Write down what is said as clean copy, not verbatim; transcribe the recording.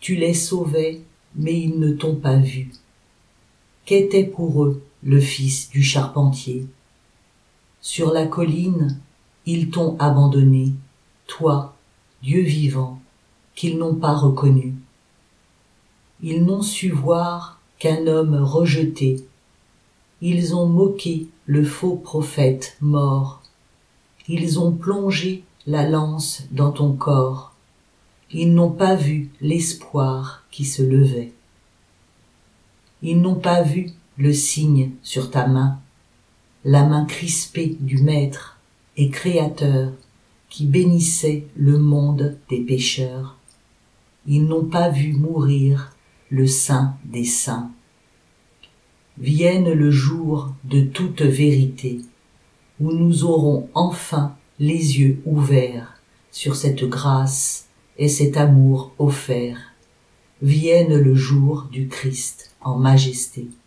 Tu les sauvais, mais ils ne t'ont pas vu. Qu'était pour eux le fils du charpentier? Sur la colline, ils t'ont abandonné, toi, Dieu vivant, qu'ils n'ont pas reconnu. Ils n'ont su voir qu'un homme rejeté. Ils ont moqué le faux prophète mort. Ils ont plongé la lance dans ton corps. Ils n'ont pas vu l'espoir qui se levait. Ils n'ont pas vu le signe sur ta main, la main crispée du Maître et Créateur qui bénissait le monde des pécheurs. Ils n'ont pas vu mourir le Saint des saints. Vienne le jour de toute vérité, où nous aurons enfin les yeux ouverts sur cette grâce et cet amour offert. Vienne le jour du Christ en majesté.